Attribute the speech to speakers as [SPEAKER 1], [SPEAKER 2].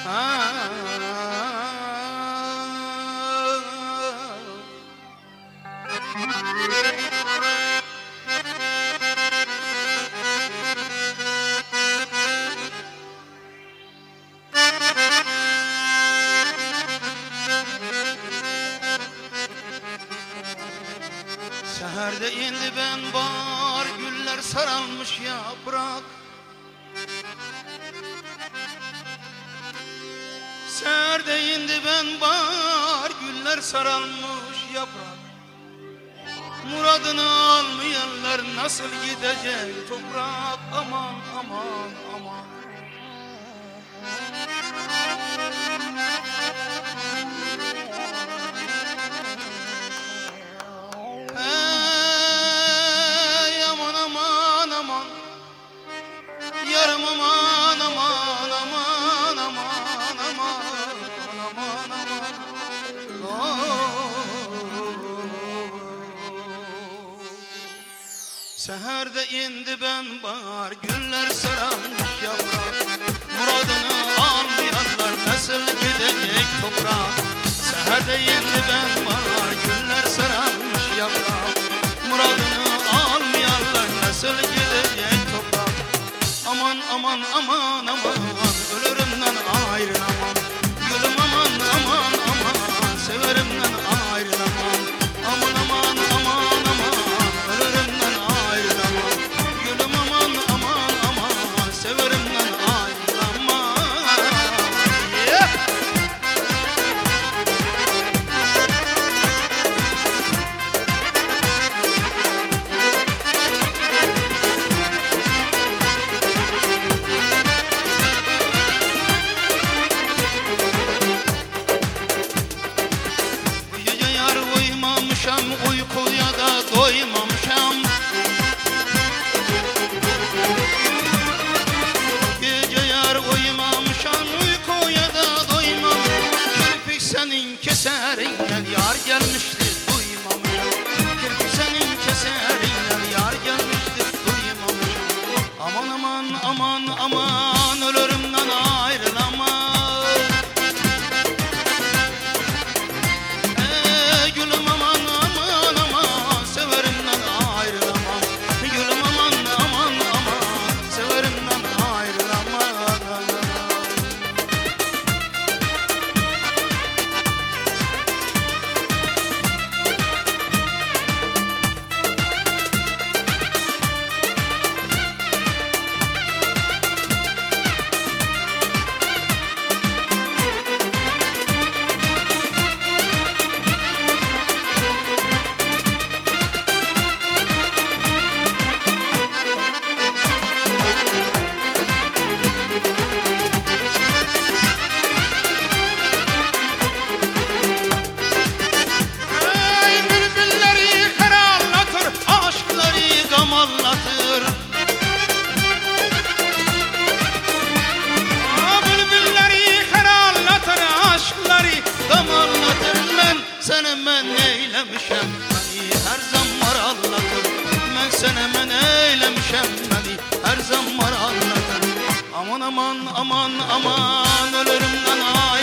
[SPEAKER 1] Seherde indi ben bahar, güller saralmış yaprak. Seherde indi ben bahar, güller saralmış yaprak. Muradını almayanlar nasıl gidecek toprak? Aman aman aman. Hey aman aman aman, yarım aman aman aman aman aman aman aman. Seherde indi ben bahar, güller sararmış yaprak. Muradını almayanlar nasıl gidecek toprak? Seherde indi ben bahar, güller sararmış yaprak. Muradını almayanlar nasıl gidecek toprak? Aman aman aman aman, ölürümden ayrılamam. Gülüm aman aman aman, severimden ayrılamam. Aman aman aman aman, ölürümden ayrılamam. Gülüm aman aman aman, severimden ayrılamam. Yeah. Uykuya da doymamışam. Gece yar uyumamışam, uykuya da doymam. Kirpik senin keserinden yar gelmiştir, duymamışam. Kirpik senin keserinden yar gelmiştir, duymamışam. Aman aman aman aman, ölürümden ayrılamam. Anlatır. Bülbülleri karanlatır, aşkları damarlatır. Ben sana men eylemişem, beni her zaman anlatır. Ben sana men eylemişem, beni her zaman anlatır. Aman aman aman aman, ölürümden ay.